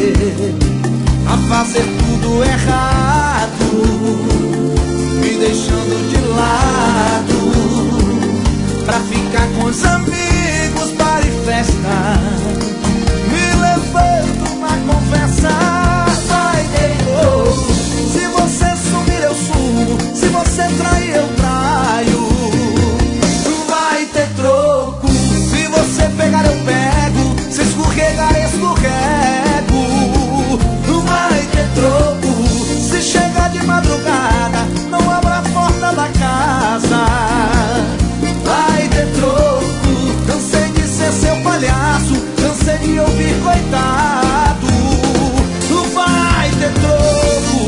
a fazer tudo errado, me deixando de lado pra ficar com os amigos, bar e festa, me levando na conversa. Vai, Deus, se você sumir eu sumo, se você trair eu traio. Vai ter troco, se você pegar eu pego, se escorregar escorrego. Vai ter troco, se chegar de madrugada, não abra a porta da casa. Vai ter troco, cansei de ser seu palhaço, cansei de ouvir coitado. Vai ter troco.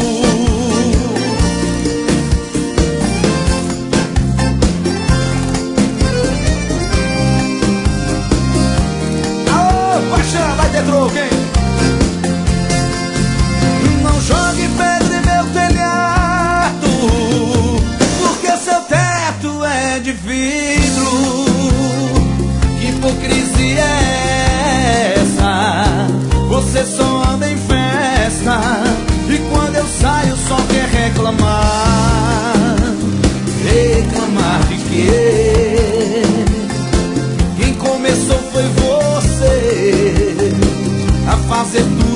Aô, paixão, vai ter troco, hein? Não jogue pedra em meu telhado, porque seu teto é de vidro. Que hipocrisia é essa? Você só anda em festa e quando eu saio só quer reclamar. Reclamar de quê? Quem começou foi você a fazer tudo